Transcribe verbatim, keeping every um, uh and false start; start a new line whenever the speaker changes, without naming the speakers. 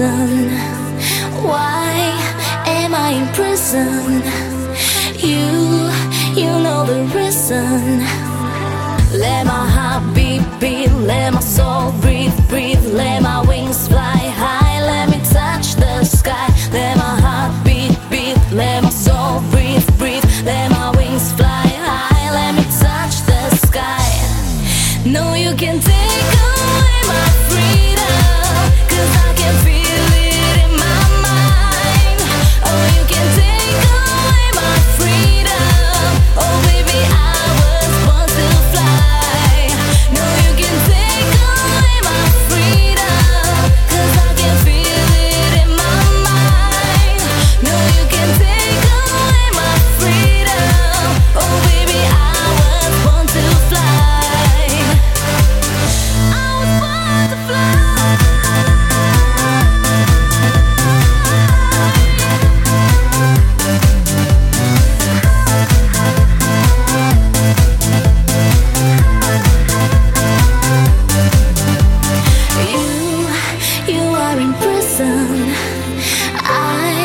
reason. Why am I in prison? You, you know the reason. Let my heart beat, beat, let my soul breathe, breathe. Let my wings fly high, let me touch the sky. Let my heart beat, beat, let my soul breathe, breathe. Let my wings fly high, let me touch the sky. No, you can take away my freedom, 'cause I can feel it in my mind. Oh, you can take away my freedom. Oh, baby, I was born to fly. No, you can take away my freedom, 'cause I can feel it in my mind. No, you can take away my freedom. Oh, baby, I was born to fly. I was born to fly. You, you are in prison. I